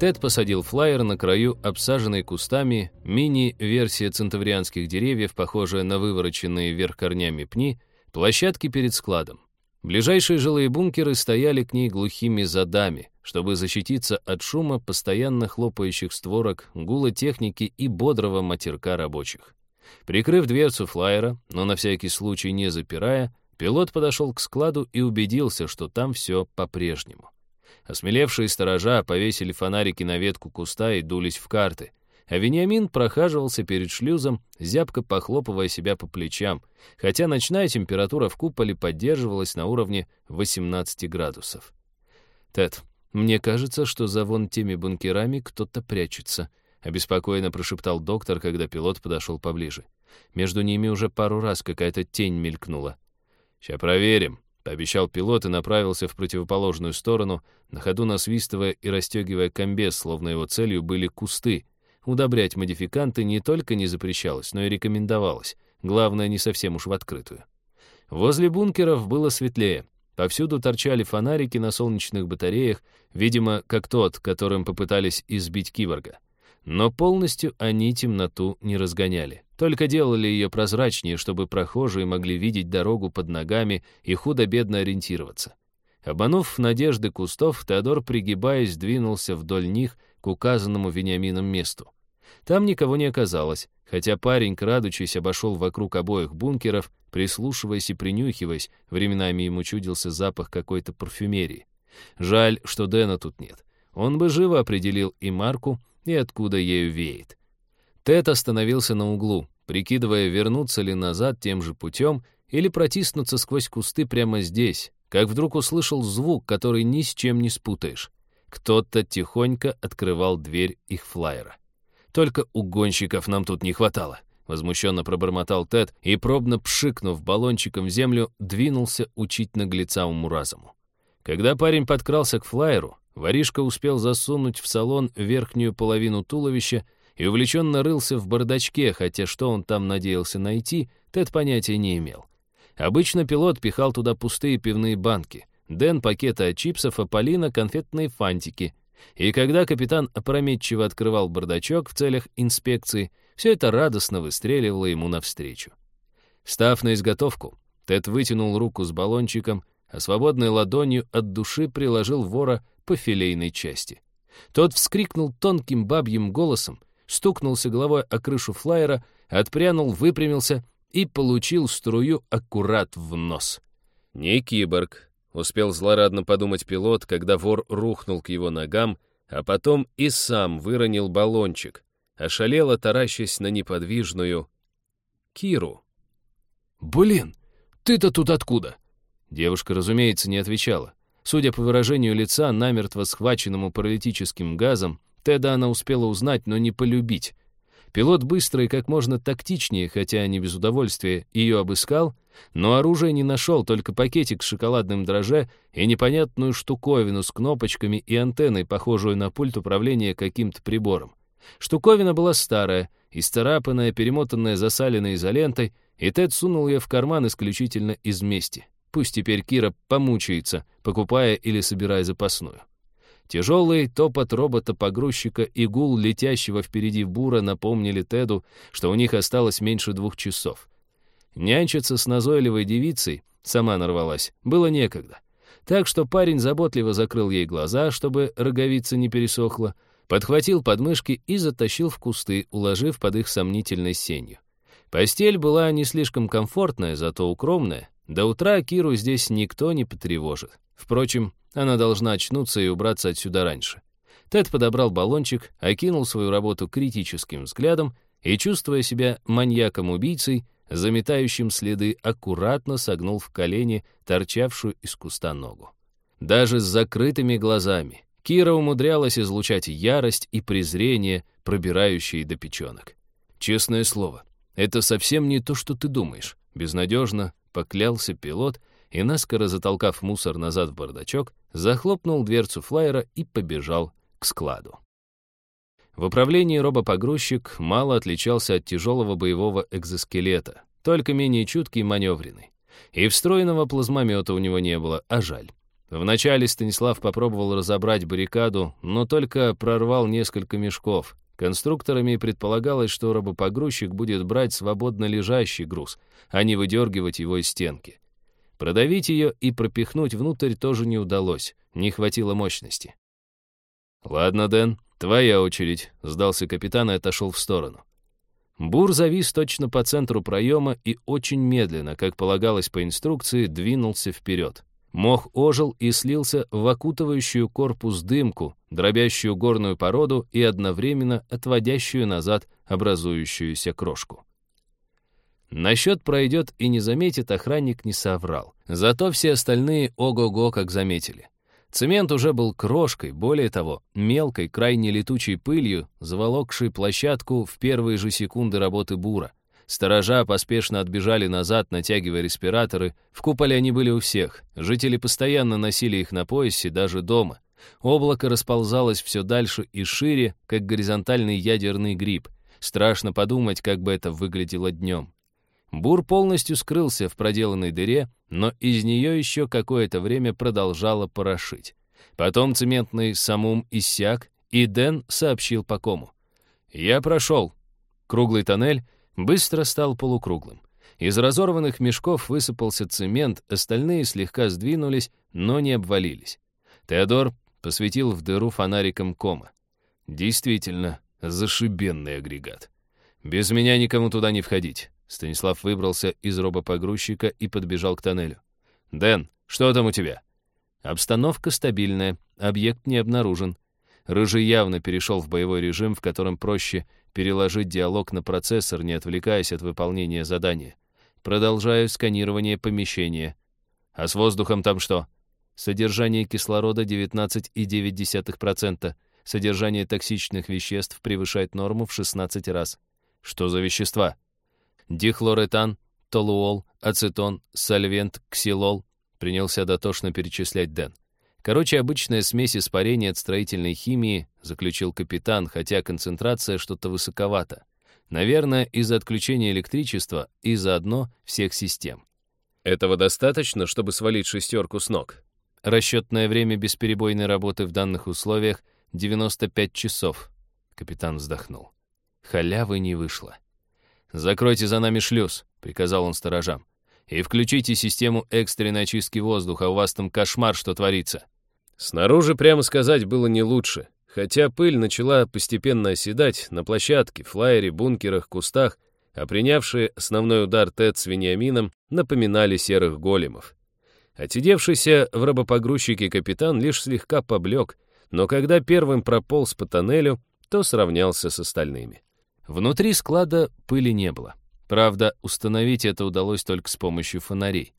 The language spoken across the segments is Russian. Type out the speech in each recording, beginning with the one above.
Тед посадил флайер на краю обсаженной кустами мини-версия центаврианских деревьев, похожая на вывороченные вверх корнями пни, площадки перед складом. Ближайшие жилые бункеры стояли к ней глухими задами, чтобы защититься от шума постоянно хлопающих створок, гула техники и бодрого матерка рабочих. Прикрыв дверцу флайера, но на всякий случай не запирая, пилот подошел к складу и убедился, что там все по-прежнему. Осмелевшие сторожа повесили фонарики на ветку куста и дулись в карты, а Вениамин прохаживался перед шлюзом, зябко похлопывая себя по плечам, хотя ночная температура в куполе поддерживалась на уровне 18 градусов. «Тед, мне кажется, что за вон теми бункерами кто-то прячется», обеспокоенно прошептал доктор, когда пилот подошел поближе. «Между ними уже пару раз какая-то тень мелькнула». «Ща проверим», — пообещал пилот и направился в противоположную сторону, на ходу насвистывая и расстегивая комбез, словно его целью были кусты. Удобрять модификанты не только не запрещалось, но и рекомендовалось. Главное, не совсем уж в открытую. Возле бункеров было светлее. Повсюду торчали фонарики на солнечных батареях, видимо, как тот, которым попытались избить киборга. Но полностью они темноту не разгоняли, только делали ее прозрачнее, чтобы прохожие могли видеть дорогу под ногами и худо-бедно ориентироваться. Обманув надежды кустов, Теодор, пригибаясь, двинулся вдоль них к указанному Вениамином месту. Там никого не оказалось, хотя парень, крадучись, обошел вокруг обоих бункеров, прислушиваясь и принюхиваясь, временами ему чудился запах какой-то парфюмерии. Жаль, что Дэна тут нет. Он бы живо определил и марку, и откуда ею веет. Тед остановился на углу, прикидывая, вернуться ли назад тем же путем или протиснуться сквозь кусты прямо здесь, как вдруг услышал звук, который ни с чем не спутаешь. Кто-то тихонько открывал дверь их флайера. «Только угонщиков нам тут не хватало», — возмущенно пробормотал Тед и, пробно пшикнув баллончиком в землю, двинулся учить наглеца уму-разуму. Когда парень подкрался к флайеру, воришка успел засунуть в салон верхнюю половину туловища и увлеченно рылся в бардачке, хотя что он там надеялся найти, Тед понятия не имел. Обычно пилот пихал туда пустые пивные банки, Дэн — пакеты от чипсов, а Полина — конфетные фантики. И когда капитан опрометчиво открывал бардачок в целях инспекции, все это радостно выстреливало ему навстречу. Встав на изготовку, Тед вытянул руку с баллончиком, а свободной ладонью от души приложил вора по филейной части. Тот вскрикнул тонким бабьим голосом, стукнулся головой о крышу флайера, отпрянул, выпрямился и получил струю аккурат в нос. «Не киборг», — успел злорадно подумать пилот, когда вор рухнул к его ногам, а потом и сам выронил баллончик, ошалело таращась на неподвижную Киру. «Блин, ты-то тут откуда?» Девушка, разумеется, не отвечала. Судя по выражению лица, намертво схваченному паралитическим газом, Теда она успела узнать, но не полюбить. Пилот быстро и как можно тактичнее, хотя не без удовольствия, ее обыскал, но оружия не нашел, только пакетик с шоколадным дрожжи и непонятную штуковину с кнопочками и антенной, похожую на пульт управления каким-то прибором. Штуковина была старая, исцарапанная, перемотанная засаленной изолентой, и Тед сунул ее в карман исключительно из мести. Пусть теперь Кира помучается, покупая или собирая запасную. Тяжелый топот робота-погрузчика и гул летящего впереди бура напомнили Теду, что у них осталось меньше 2 часов. Нянчиться с назойливой девицей, сама нарвалась, было некогда. Так что парень заботливо закрыл ей глаза, чтобы роговица не пересохла, подхватил подмышки и затащил в кусты, уложив под их сомнительной сенью. Постель была не слишком комфортная, зато укромная. До утра Киру здесь никто не потревожит. Впрочем, она должна очнуться и убраться отсюда раньше. Тед подобрал баллончик, окинул свою работу критическим взглядом и, чувствуя себя маньяком-убийцей, заметающим следы, аккуратно согнул в колени торчавшую из куста ногу. Даже с закрытыми глазами Кира умудрялась излучать ярость и презрение, пробирающие до печенок. «Честное слово, это совсем не то, что ты думаешь», — безнадежно поклялся пилот и, наскоро затолкав мусор назад в бардачок, захлопнул дверцу флайера и побежал к складу. В управлении робопогрузчик мало отличался от тяжелого боевого экзоскелета, только менее чуткий и маневренный. И встроенного плазмомета у него не было, а жаль. Вначале Станислав попробовал разобрать баррикаду, но только прорвал несколько мешков. Конструкторами предполагалось, что робопогрузчик будет брать свободно лежащий груз, а не выдергивать его из стенки. Продавить ее и пропихнуть внутрь тоже не удалось, не хватило мощности. «Ладно, Дэн, твоя очередь», — сдался капитан и отошел в сторону. Бур завис точно по центру проема и очень медленно, как полагалось по инструкции, двинулся вперед. Мох ожил и слился в окутывающую корпус дымку, дробящую горную породу и одновременно отводящую назад образующуюся крошку. Насчет пройдет и не заметит охранник не соврал. Зато все остальные ого-го как заметили. Цемент уже был крошкой, более того, мелкой, крайне летучей пылью, заволокшей площадку в первые же секунды работы бура. Сторожа поспешно отбежали назад, натягивая респираторы. В куполе они были у всех. Жители постоянно носили их на поясе, даже дома. Облако расползалось все дальше и шире, как горизонтальный ядерный гриб. Страшно подумать, как бы это выглядело днем. Бур полностью скрылся в проделанной дыре, но из нее еще какое-то время продолжало порошить. Потом цементный самум иссяк, и Дэн сообщил по кому. «Я прошел». Круглый тоннель быстро стал полукруглым. Из разорванных мешков высыпался цемент, остальные слегка сдвинулись, но не обвалились. Теодор посветил в дыру фонариком кома. Действительно, зашибенный агрегат. Без меня никому туда не входить. Станислав выбрался из робопогрузчика и подбежал к тоннелю. «Дэн, что там у тебя?» Обстановка стабильная, объект не обнаружен. Рыжий явно перешел в боевой режим, в котором проще переложить диалог на процессор, не отвлекаясь от выполнения задания. Продолжаю сканирование помещения. А с воздухом там что? Содержание кислорода 19,9%. Содержание токсичных веществ превышает норму в 16 раз. Что за вещества? Дихлоретан, толуол, ацетон, сольвент, ксилол. Принялся дотошно перечислять Дэн. Короче, обычная смесь испарения от строительной химии, заключил капитан, хотя концентрация что-то высоковата. Наверное, из-за отключения электричества и заодно всех систем. Этого достаточно, чтобы свалить шестерку с ног? Расчетное время бесперебойной работы в данных условиях 95 часов. Капитан вздохнул. Халявы не вышло. «Закройте за нами шлюз», — приказал он сторожам. «И включите систему экстренной очистки воздуха, у вас там кошмар, что творится». Снаружи, прямо сказать, было не лучше. Хотя пыль начала постепенно оседать на площадке, флайере, бункерах, кустах, а принявшие основной удар Тед с Вениамином напоминали серых големов. Отсидевшийся в робопогрузчике капитан лишь слегка поблек, но когда первым прополз по тоннелю, то сравнялся с остальными. Внутри склада пыли не было. Правда, установить это удалось только с помощью фонарей.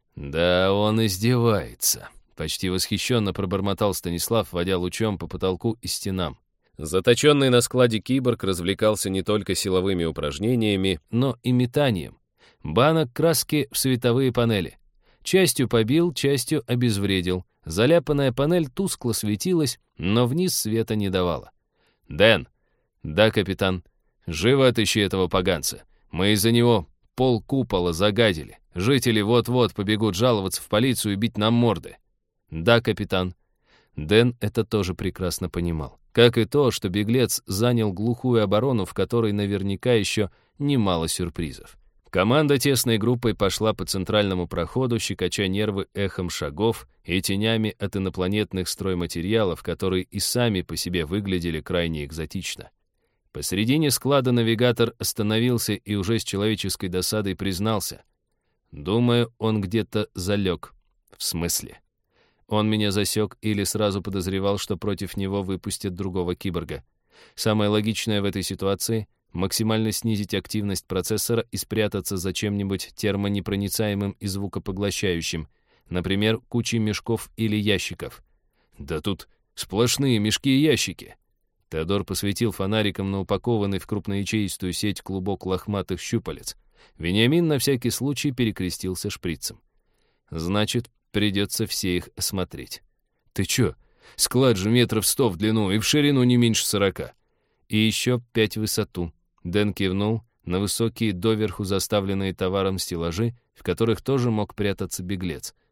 «Да он издевается», — почти восхищенно пробормотал Станислав, водя лучом по потолку и стенам. Заточенный на складе киборг развлекался не только силовыми упражнениями, но и метанием. Банок краски в световые панели. Частью побил, частью обезвредил. Заляпанная панель тускло светилась, но вниз света не давала. «Дэн!» «Да, капитан. Живо отыщи этого поганца. Мы из-за него пол купола загадили. Жители вот-вот побегут жаловаться в полицию и бить нам морды». «Да, капитан». Дэн это тоже прекрасно понимал. Как и то, что беглец занял глухую оборону, в которой наверняка еще немало сюрпризов. Команда тесной группой пошла по центральному проходу, щекоча нервы эхом шагов и тенями от инопланетных стройматериалов, которые и сами по себе выглядели крайне экзотично. Посредине склада навигатор остановился и уже с человеческой досадой признался. «Думаю, он где-то залег». «В смысле?» Он меня засек или сразу подозревал, что против него выпустят другого киборга. Самое логичное в этой ситуации — максимально снизить активность процессора и спрятаться за чем-нибудь термонепроницаемым и звукопоглощающим, например, кучей мешков или ящиков. Да тут сплошные мешки и ящики. Теодор посветил фонариком на упакованный в крупноячеистую сеть клубок лохматых щупалец. Вениамин на всякий случай перекрестился шприцем. Значит, придется все их осмотреть. Ты чё? Склад же 100 метров в длину и в ширину не меньше 40. И еще 5 в высоту. Дэн кивнул на высокие доверху заставленные товаром стеллажи, в которых тоже мог прятаться беглец.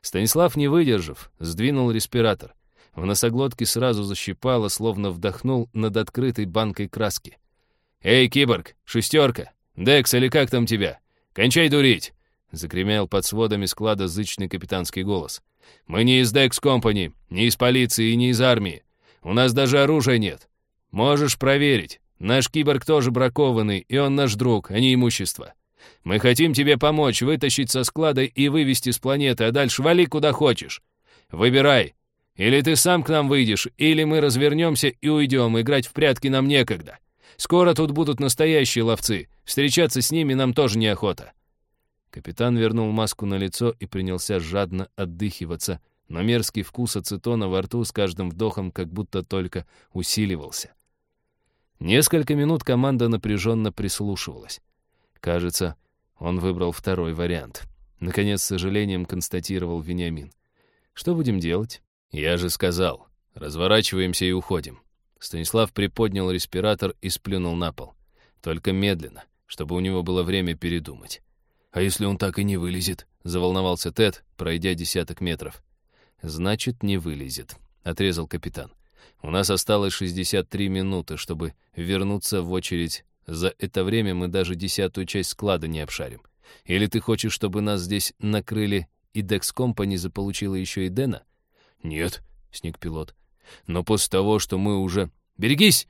Станислав, не выдержав, сдвинул респиратор. В носоглотке сразу защипало, словно вдохнул над открытой банкой краски. «Эй, киборг, шестерка! Декс, или как там тебя? Кончай дурить!» — загремел под сводами склада зычный капитанский голос. «Мы не из Декс Компани, не из полиции и не из армии. У нас даже оружия нет. Можешь проверить. Наш киборг тоже бракованный, и он наш друг, а не имущество. Мы хотим тебе помочь вытащить со склада и вывести с планеты, а дальше вали куда хочешь. Выбирай. Или ты сам к нам выйдешь, или мы развернемся и уйдем. Играть в прятки нам некогда. Скоро тут будут настоящие ловцы. Встречаться с ними нам тоже неохота». Капитан вернул маску на лицо и принялся жадно отдыхиваться, но мерзкий вкус ацетона во рту с каждым вдохом как будто только усиливался. Несколько минут команда напряженно прислушивалась. Кажется, он выбрал второй вариант. Наконец, с сожалением констатировал Вениамин. «Что будем делать?» «Я же сказал, разворачиваемся и уходим». Станислав приподнял респиратор и сплюнул на пол. Только медленно, чтобы у него было время передумать. «А если он так и не вылезет?» — заволновался Тед, пройдя десяток метров. «Значит, не вылезет», — отрезал капитан. «У нас осталось 63 минуты, чтобы вернуться в очередь. За это время мы даже 10-ю часть склада не обшарим. Или ты хочешь, чтобы нас здесь накрыли, и Декс Компани заполучила еще и Дэна?» «Нет», — сник пилот. «Но после того, что мы уже...» «Берегись!»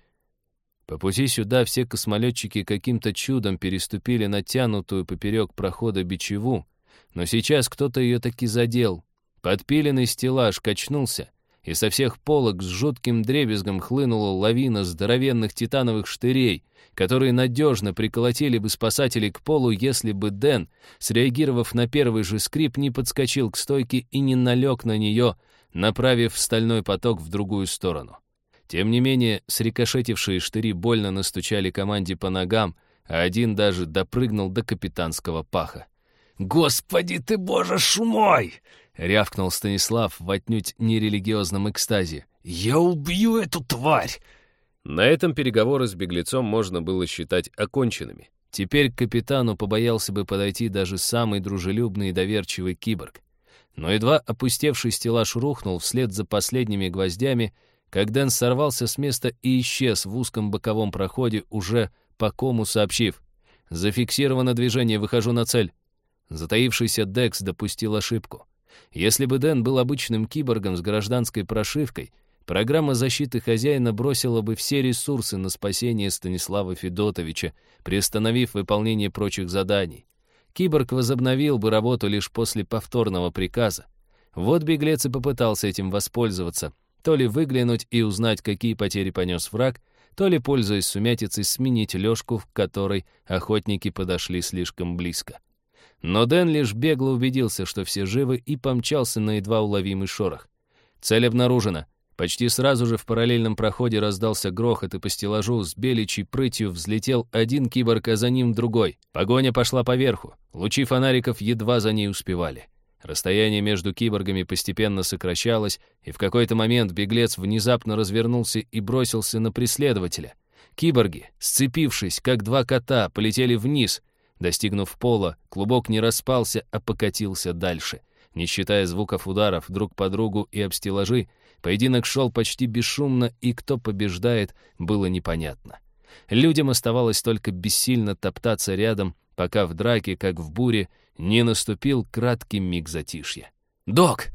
По пути сюда все космолетчики каким-то чудом переступили натянутую поперек прохода бичеву, но сейчас кто-то ее таки задел. Подпиленный стеллаж качнулся, и со всех полок с жутким дребезгом хлынула лавина здоровенных титановых штырей, которые надежно приколотили бы спасателей к полу, если бы Дэн, среагировав на первый же скрип, не подскочил к стойке и не налег на нее, направив стальной поток в другую сторону. Тем не менее, срикошетившие штыри больно настучали команде по ногам, а один даже допрыгнул до капитанского паха. «Господи ты, боже ж мой!» — рявкнул Станислав в отнюдь нерелигиозном экстазе. «Я убью эту тварь!» На этом переговоры с беглецом можно было считать оконченными. Теперь к капитану побоялся бы подойти даже самый дружелюбный и доверчивый киборг. Но едва опустевший стеллаж рухнул вслед за последними гвоздями, как Дэн сорвался с места и исчез в узком боковом проходе, уже по кому сообщив: «Зафиксировано движение, выхожу на цель». Затаившийся Декс допустил ошибку. Если бы Дэн был обычным киборгом с гражданской прошивкой, программа защиты хозяина бросила бы все ресурсы на спасение Станислава Федотовича, приостановив выполнение прочих заданий. Киборг возобновил бы работу лишь после повторного приказа. Вот беглец и попытался этим воспользоваться, то ли выглянуть и узнать, какие потери понес враг, то ли, пользуясь сумятицей, сменить лёжку, в которой охотники подошли слишком близко. Но Дэн лишь бегло убедился, что все живы, и помчался на едва уловимый шорох. Цель обнаружена. Почти сразу же в параллельном проходе раздался грохот, и по стеллажу с беличьей прытью взлетел один киборг, а за ним другой. Погоня пошла поверху. Лучи фонариков едва за ней успевали. Расстояние между киборгами постепенно сокращалось, и в какой-то момент беглец внезапно развернулся и бросился на преследователя. Киборги, сцепившись, как два кота, полетели вниз. Достигнув пола, клубок не распался, а покатился дальше. Не считая звуков ударов друг по другу и об стеллажи, поединок шел почти бесшумно, и кто побеждает, было непонятно. Людям оставалось только бессильно топтаться рядом, пока в драке, как в буре, не наступил краткий миг затишья. «Док!»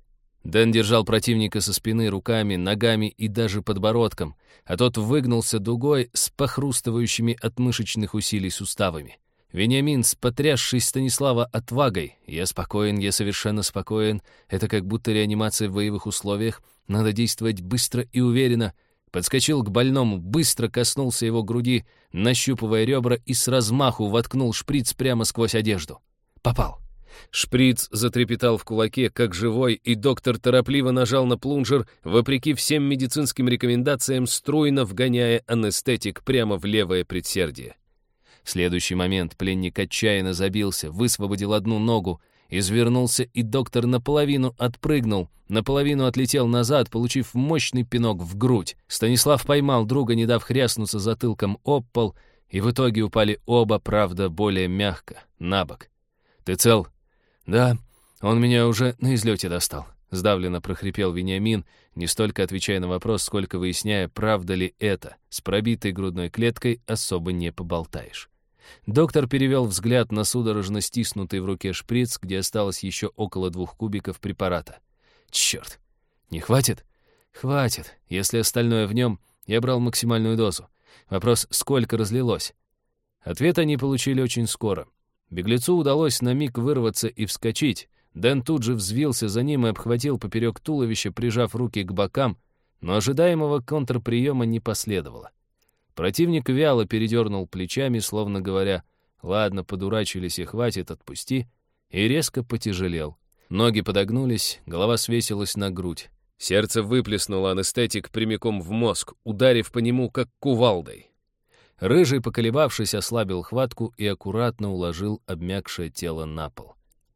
Дэн держал противника со спины руками, ногами и даже подбородком, а тот выгнулся дугой с похрустывающими от мышечных усилий суставами. Вениамин, потрясший Станислава отвагой: «Я спокоен, я совершенно спокоен, это как будто реанимация в боевых условиях, надо действовать быстро и уверенно», подскочил к больному, быстро коснулся его груди, нащупывая ребра, и с размаху воткнул шприц прямо сквозь одежду. Попал. Шприц затрепетал в кулаке, как живой, и доктор торопливо нажал на плунжер, вопреки всем медицинским рекомендациям, струйно вгоняя анестетик прямо в левое предсердие. В следующий момент пленник отчаянно забился, высвободил одну ногу, извернулся, и доктор наполовину отпрыгнул, наполовину отлетел назад, получив мощный пинок в грудь. Станислав поймал друга, не дав хряснуться затылком об пол, и в итоге упали оба, правда, более мягко, на бок. «Ты цел?» «Да, Он меня уже на излете достал», — сдавленно прохрипел Вениамин, не столько отвечая на вопрос, сколько выясняя, правда ли это. С пробитой грудной клеткой особо не поболтаешь. Доктор перевел взгляд на судорожно стиснутый в руке шприц, где осталось еще около 2 кубиков препарата. «Черт! Не хватит?» «Хватит. Если остальное в нем, я брал максимальную дозу. Вопрос, сколько разлилось?» Ответ они получили очень скоро. Беглецу удалось на миг вырваться и вскочить. Дэн тут же взвился за ним и обхватил поперек туловища, прижав руки к бокам, но ожидаемого контрприема не последовало. Противник вяло передернул плечами, словно говоря: «Ладно, подурачились и хватит, отпусти», и резко потяжелел. Ноги подогнулись, голова свесилась на грудь. Сердце выплеснуло анестетик прямиком в мозг, ударив по нему, как кувалдой. Рыжий, поколебавшись, ослабил хватку и аккуратно уложил обмякшее тело на пол.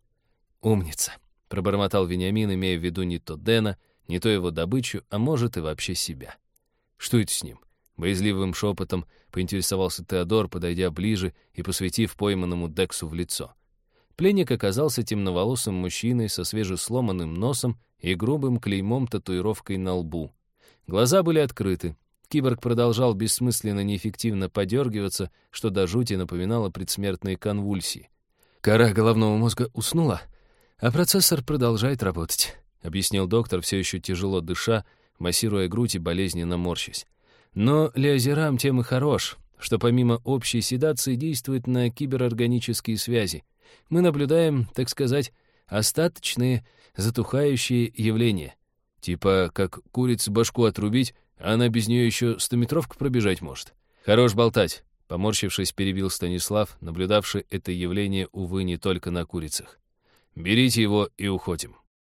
«Умница», — пробормотал Вениамин, имея в виду не то Дэна, не то его добычу, а может и вообще себя. «Что это с ним?» — боязливым шепотом поинтересовался Теодор, подойдя ближе и посветив пойманному Дексу в лицо. Пленник оказался темноволосым мужчиной со свежесломанным носом и грубым клеймом-татуировкой на лбу. Глаза были открыты. Киборг продолжал бессмысленно неэффективно подергиваться, что до жути напоминало предсмертные конвульсии. «Кора головного мозга уснула, а процессор продолжает работать», — объяснил доктор, все еще тяжело дыша, массируя грудь и болезненно морщась. «Но лиозерам тем и хорош, что помимо общей седации действует на киберорганические связи. Мы наблюдаем, так сказать, остаточные затухающие явления. Типа, как курице башку отрубить, а она без нее еще 100-метровку пробежать может. Хорош болтать», — поморщившись, перебил Станислав, наблюдавший это явление, увы, не только на курицах. «Берите его и уходим».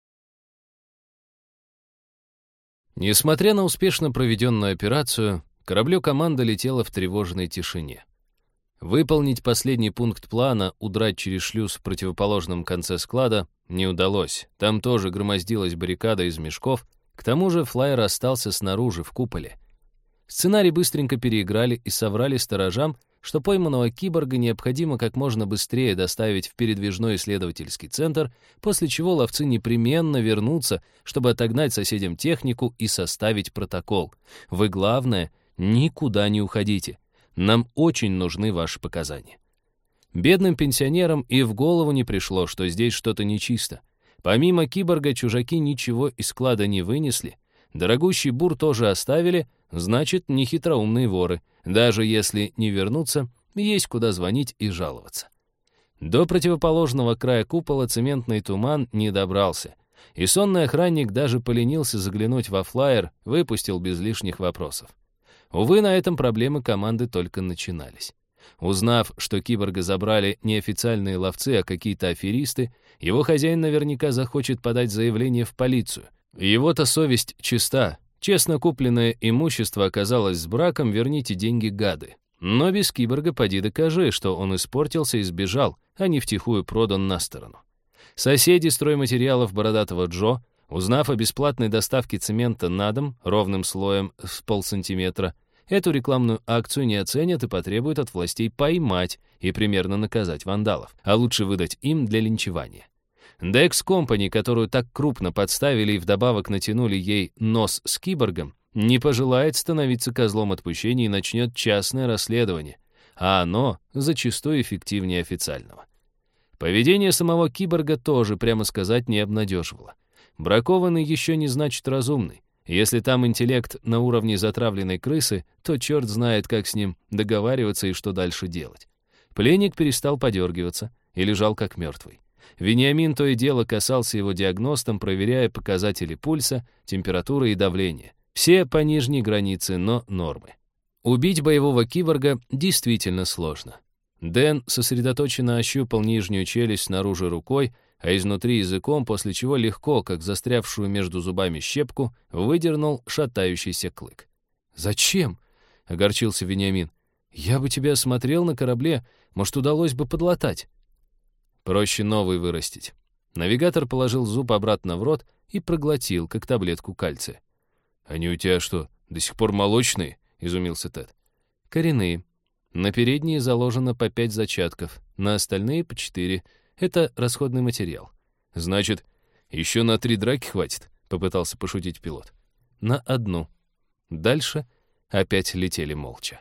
Несмотря на успешно проведенную операцию, кораблю команда летела в тревожной тишине. Выполнить последний пункт плана, удрать через шлюз в противоположном конце склада, не удалось. Там тоже громоздилась баррикада из мешков, к тому же флайер остался снаружи, в куполе. Сценарий быстренько переиграли и соврали сторожам, что пойманного киборга необходимо как можно быстрее доставить в передвижной исследовательский центр, после чего ловцы непременно вернутся, чтобы отогнать соседям технику и составить протокол. Вы, главное, никуда не уходите. Нам очень нужны ваши показания. Бедным пенсионерам и в голову не пришло, что здесь что-то нечисто. Помимо киборга, чужаки ничего из склада не вынесли. Дорогущий бур тоже оставили, значит, не хитроумные воры. Даже если не вернутся, есть куда звонить и жаловаться. До противоположного края купола цементный туман не добрался. И сонный охранник даже поленился заглянуть во флайер, выпустил без лишних вопросов. Увы, на этом проблемы команды только начинались. Узнав, что киборга забрали не официальные ловцы, а какие-то аферисты, его хозяин наверняка захочет подать заявление в полицию. Его-то совесть чиста. Честно купленное имущество оказалось с браком, верните деньги, гады. Но без киборга поди докажи, что он испортился и сбежал, а не втихую продан на сторону. Соседи стройматериалов бородатого Джо, узнав о бесплатной доставке цемента на дом ровным слоем в 0,5 сантиметра, эту рекламную акцию не оценят и потребуют от властей поймать и примерно наказать вандалов, а лучше выдать им для линчевания. Dex Company, которую так крупно подставили и вдобавок натянули ей нос с киборгом, не пожелает становиться козлом отпущения и начнет частное расследование, а оно зачастую эффективнее официального. Поведение самого киборга тоже, прямо сказать, не обнадеживало. Бракованный еще не значит разумный. Если там интеллект на уровне затравленной крысы, то черт знает, как с ним договариваться и что дальше делать. Пленник перестал подергиваться и лежал как мертвый. Вениамин то и дело касался его диагностом, проверяя показатели пульса, температуры и давления. Все по нижней границе, но нормы. Убить боевого киборга действительно сложно. Дэн сосредоточенно ощупал нижнюю челюсть снаружи рукой, а изнутри языком, после чего легко, как застрявшую между зубами щепку, выдернул шатающийся клык. «Зачем?» — огорчился Вениамин. «Я бы тебя осмотрел на корабле, может, удалось бы подлатать». Проще новый вырастить. Навигатор положил зуб обратно в рот и проглотил, как таблетку кальция. «Они у тебя что, до сих пор молочные?» — изумился Тед. «Коренные. На передние заложено по 5 зачатков, на остальные по 4. Это расходный материал. «Значит, еще на 3 драки хватит?» — попытался пошутить пилот. «На 1. Дальше опять летели молча.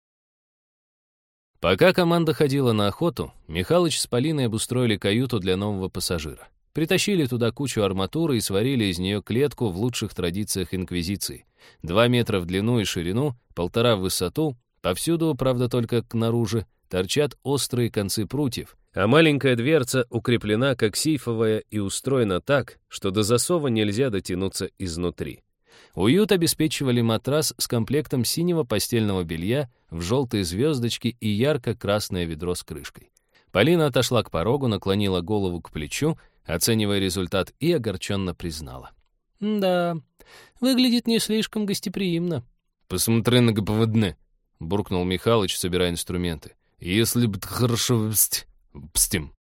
Пока команда ходила на охоту, Михалыч с Полиной обустроили каюту для нового пассажира. Притащили туда кучу арматуры и сварили из нее клетку в лучших традициях инквизиции. 2 метра в длину и ширину, 1,5 в высоту, повсюду, правда только кнаружи, торчат острые концы прутьев, а маленькая дверца укреплена как сейфовая и устроена так, что до засова нельзя дотянуться изнутри. Уют обеспечивали матрас с комплектом синего постельного белья в желтые звездочки и ярко-красное ведро с крышкой. Полина отошла к порогу, наклонила голову к плечу, оценивая результат, и огорченно признала. «Да, выглядит не слишком гостеприимно». «Посмотри на ГПВД», — буркнул Михалыч, собирая инструменты. «Если бы хорошо пстим».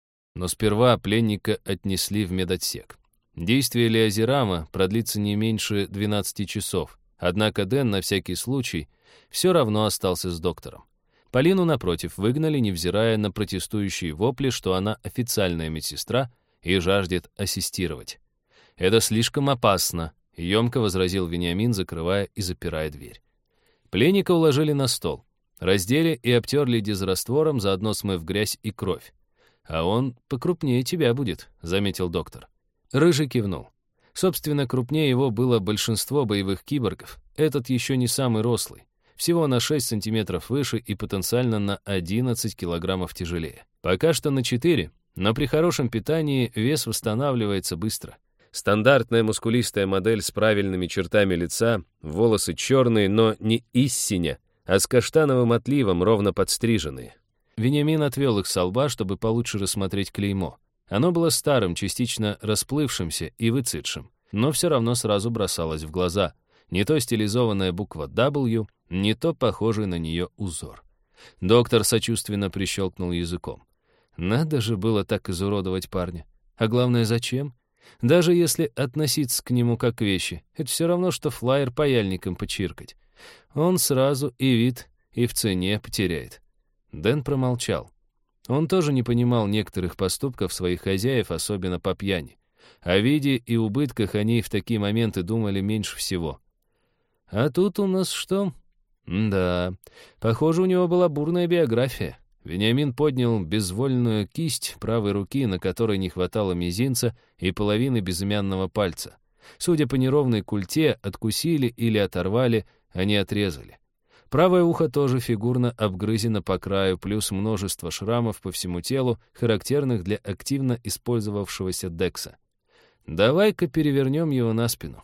Но сперва пленника отнесли в медотсек. Действие лиозерама продлится не меньше 12 часов, однако Дэн на всякий случай все равно остался с доктором. Полину, напротив, выгнали, невзирая на протестующие вопли, что она официальная медсестра и жаждет ассистировать. «Это слишком опасно», — емко возразил Вениамин, закрывая и запирая дверь. Пленника уложили на стол, раздели и обтерли дезраствором, заодно смыв грязь и кровь. «А он покрупнее тебя будет», — заметил доктор. Рыжий кивнул. Собственно, крупнее его было большинство боевых киборгов. Этот еще не самый рослый. Всего на 6 сантиметров выше и потенциально на 11 килограммов тяжелее. Пока что на 4, но при хорошем питании вес восстанавливается быстро. Стандартная мускулистая модель с правильными чертами лица, волосы черные, но не истиня, а с каштановым отливом, ровно подстриженные. Вениамин отвел их со лба, чтобы получше рассмотреть клеймо. Оно было старым, частично расплывшимся и выцветшим, но все равно сразу бросалось в глаза. Не то стилизованная буква W, не то похожий на нее узор. Доктор сочувственно прищелкнул языком. Надо же было так изуродовать парня. А главное, зачем? Даже если относиться к нему как к вещи, это все равно, что флаер паяльником почиркать. Он сразу и вид, и в цене потеряет. Дэн промолчал. Он тоже не понимал некоторых поступков своих хозяев, особенно по пьяни. О виде и убытках они в такие моменты думали меньше всего. А тут у нас что? Да, похоже, у него была бурная биография. Вениамин поднял безвольную кисть правой руки, на которой не хватало мизинца и половины безымянного пальца. Судя по неровной культе, откусили или оторвали, а не отрезали. Правое ухо тоже фигурно обгрызено по краю, плюс множество шрамов по всему телу, характерных для активно использовавшегося Декса. Давай-ка перевернем его на спину.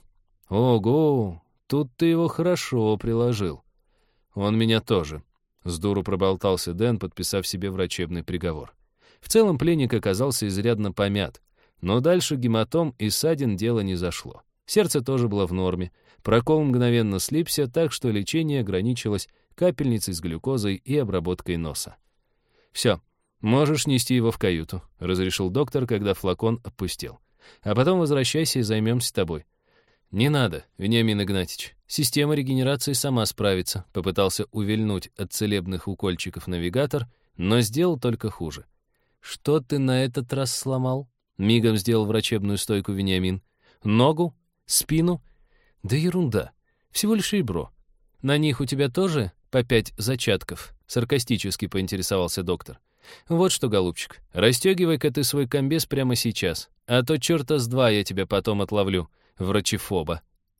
Ого, тут ты его хорошо приложил. Он меня тоже. Сдуру проболтался Дэн, подписав себе врачебный приговор. В целом пленник оказался изрядно помят, но дальше гематом и ссадин дело не зашло. Сердце тоже было в норме. Прокол мгновенно слипся, так что лечение ограничилось капельницей с глюкозой и обработкой носа. «Все, можешь нести его в каюту», — разрешил доктор, когда флакон опустел. «А потом возвращайся и займемся тобой». «Не надо, Вениамин Игнатьич. Система регенерации сама справится», — попытался увильнуть от целебных укольчиков навигатор, но сделал только хуже. «Что ты на этот раз сломал?» — мигом сделал врачебную стойку Вениамин. «Ногу? Спину?» «Да ерунда. Всего лишь ребро. На них у тебя тоже по 5 зачатков?» — саркастически поинтересовался доктор. «Вот что, голубчик, расстегивай-ка ты свой комбез прямо сейчас, а то черта с два я тебя потом отловлю, врачефоба».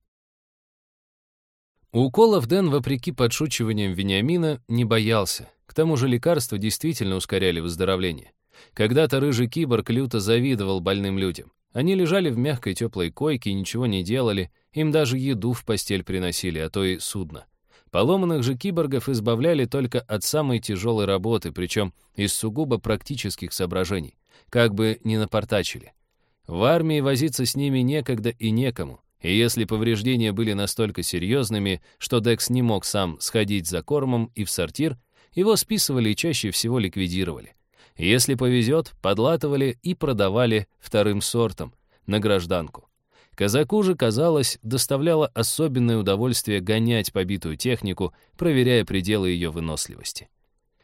Уколов Дэн, вопреки подшучиваниям Вениамина, не боялся. К тому же лекарства действительно ускоряли выздоровление. Когда-то рыжий киборг люто завидовал больным людям. Они лежали в мягкой теплой койке и ничего не делали, им даже еду в постель приносили, а то и судно. Поломанных же киборгов избавляли только от самой тяжелой работы, причем из сугубо практических соображений, как бы не напортачили. В армии возиться с ними некогда и некому, и если повреждения были настолько серьезными, что Декс не мог сам сходить за кормом и в сортир, его списывали и чаще всего ликвидировали. Если повезет, подлатывали и продавали вторым сортом, на гражданку. Казаку же, казалось, доставляло особенное удовольствие гонять побитую технику, проверяя пределы ее выносливости.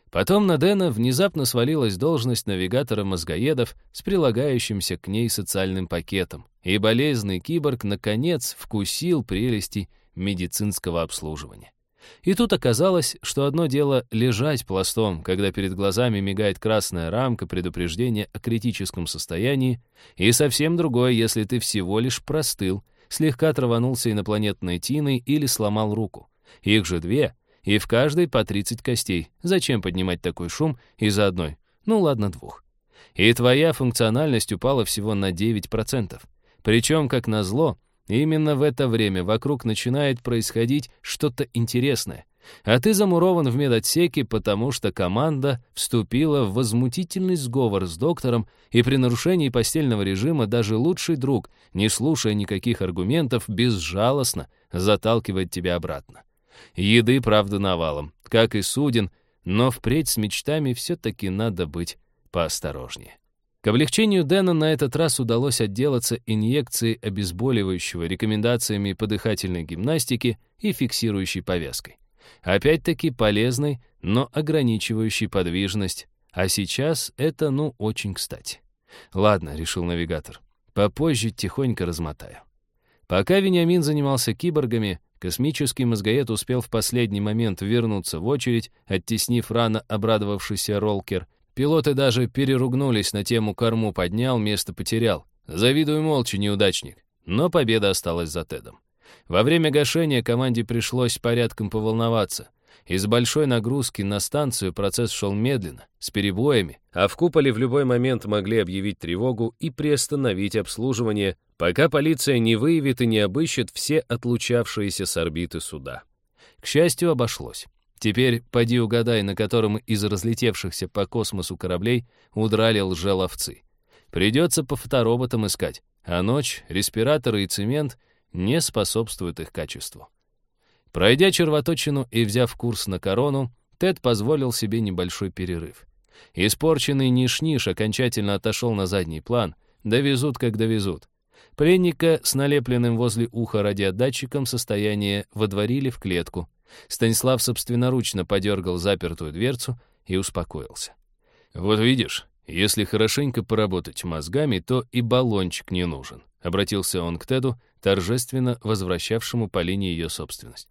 Потом на Дэна внезапно свалилась должность навигатора мозгоедов с прилагающимся к ней социальным пакетом, и болезненный киборг, наконец, вкусил прелести медицинского обслуживания. И тут оказалось, что одно дело лежать пластом, когда перед глазами мигает красная рамка предупреждения о критическом состоянии, и совсем другое, если ты всего лишь простыл, слегка траванулся инопланетной тиной или сломал руку. Их же две, и в каждой по 30 костей. Зачем поднимать такой шум из-за одной? Ну ладно, 2. И твоя функциональность упала всего на 9%. Причем, как назло, именно в это время вокруг начинает происходить что-то интересное. А ты замурован в медотсеке, потому что команда вступила в возмутительный сговор с доктором, и при нарушении постельного режима даже лучший друг, не слушая никаких аргументов, безжалостно заталкивает тебя обратно. Еды, правда, навалом, как и суден, но впредь с мечтами все-таки надо быть поосторожнее. К облегчению Дэна на этот раз удалось отделаться инъекцией обезболивающего, рекомендациями по дыхательной гимнастике и фиксирующей повязкой. Опять-таки полезной, но ограничивающей подвижность, а сейчас это, очень кстати. Ладно, решил навигатор, попозже тихонько размотаю. Пока Вениамин занимался киборгами, космический мозгоед успел в последний момент вернуться в очередь, оттеснив рано обрадовавшийся ролкер. Пилоты даже переругнулись на тему «корму поднял, место потерял». Завидую молча, неудачник. Но победа осталась за Тедом. Во время гашения команде пришлось порядком поволноваться. Из большой нагрузки на станцию процесс шел медленно, с перебоями, а в куполе в любой момент могли объявить тревогу и приостановить обслуживание, пока полиция не выявит и не обыщет все отлучавшиеся с орбиты суда. К счастью, обошлось. Теперь поди угадай, на котором из разлетевшихся по космосу кораблей удрали лжеловцы. Придется по фотороботам искать, а ночь, респираторы и цемент не способствуют их качеству. Пройдя червоточину и взяв курс на Корону, Тед позволил себе небольшой перерыв. Испорченный ниш-ниш окончательно отошел на задний план. Довезут, как довезут. Пленника с налепленным возле уха радиодатчиком состояние водворили в клетку. Станислав собственноручно подергал запертую дверцу и успокоился. «Вот видишь, если хорошенько поработать мозгами, то и баллончик не нужен», — обратился он к Теду, торжественно возвращавшему Полине ее собственность.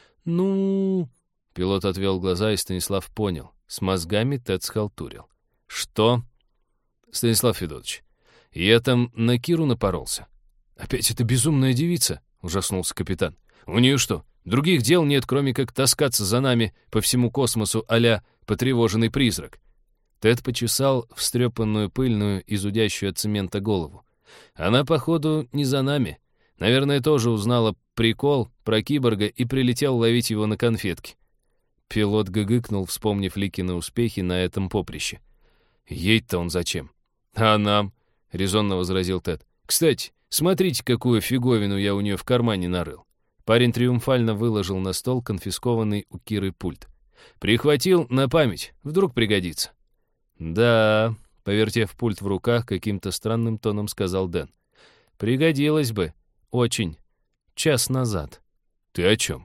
«Ну...» — пилот отвел глаза, и Станислав понял. С мозгами Тед схалтурил. «Что?» «Станислав Федотович, я там на Киру напоролся». «Опять эта безумная девица?» — ужаснулся капитан. «У нее что, других дел нет, кроме как таскаться за нами по всему космосу а-ля потревоженный призрак?» Тед почесал встрепанную, пыльную и зудящую от цемента голову. «Она, походу, не за нами. Наверное, тоже узнала прикол про киборга и прилетел ловить его на конфетки». Пилот гыгыкнул, вспомнив Ликины успехи на этом поприще. «Ей-то он зачем?» «А нам?» — резонно возразил Тед. «Кстати, смотрите, какую фиговину я у нее в кармане нарыл». Парень триумфально выложил на стол конфискованный у Киры пульт. «Прихватил на память, вдруг пригодится». «Да», — повертев пульт в руках, каким-то странным тоном сказал Дэн. «Пригодилось бы. Очень. Час назад». «Ты о чем?»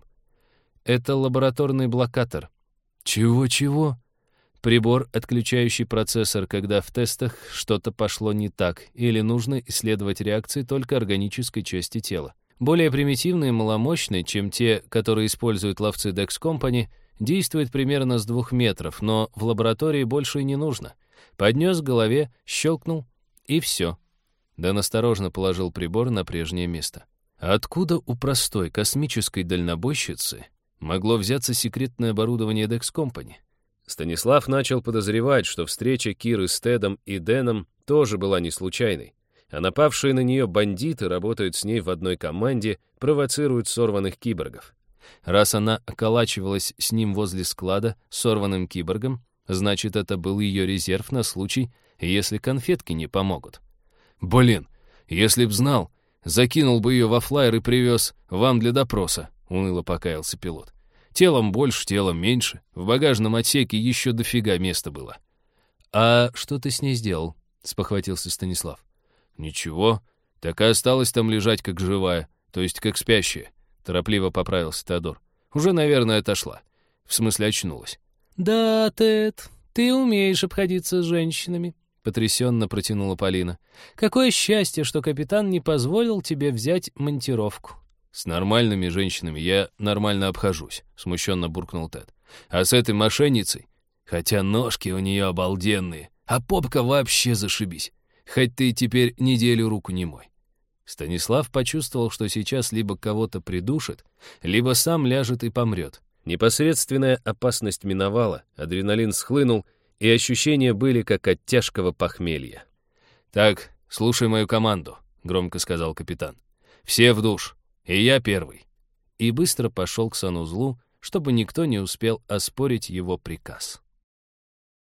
«Это лабораторный блокатор». «Чего-чего?» «Прибор, отключающий процессор, когда в тестах что-то пошло не так, или нужно исследовать реакции только органической части тела. Более примитивный и маломощный, чем те, которые используют ловцы Dex Company, действует примерно с 2 метров, но в лаборатории больше и не нужно. Поднес к голове, щелкнул, и все». Дэн осторожно положил прибор на прежнее место. Откуда у простой космической дальнобойщицы могло взяться секретное оборудование Dex Company? Станислав начал подозревать, что встреча Киры с Тедом и Дэном тоже была не случайной, а напавшие на нее бандиты работают с ней в одной команде, провоцируют сорванных киборгов. Раз она околачивалась с ним возле склада с сорванным киборгом, значит, это был ее резерв на случай, если конфетки не помогут. «Блин, если б знал, закинул бы ее во флайер и привез вам для допроса», — уныло покаялся пилот. «Телом больше, телом меньше. В багажном отсеке еще дофига места было». «А что ты с ней сделал?» — спохватился Станислав. «Ничего, так и осталась там лежать как живая, то есть как спящая», — торопливо поправился Теодор. «Уже, наверное, отошла. В смысле, очнулась. «Да, Тед, ты умеешь обходиться с женщинами», — потрясенно протянула Полина. «Какое счастье, что капитан не позволил тебе взять монтировку». «С нормальными женщинами я нормально обхожусь», — смущенно буркнул Тед. «А с этой мошенницей? Хотя ножки у нее обалденные, а попка вообще зашибись. Хоть ты теперь неделю руку не мой». Станислав почувствовал, что сейчас либо кого-то придушит, либо сам ляжет и помрет. Непосредственная опасность миновала, адреналин схлынул, и ощущения были как от тяжкого похмелья. «Так, слушай мою команду», — громко сказал капитан. «Все в душ, и я первый». И быстро пошел к санузлу, чтобы никто не успел оспорить его приказ.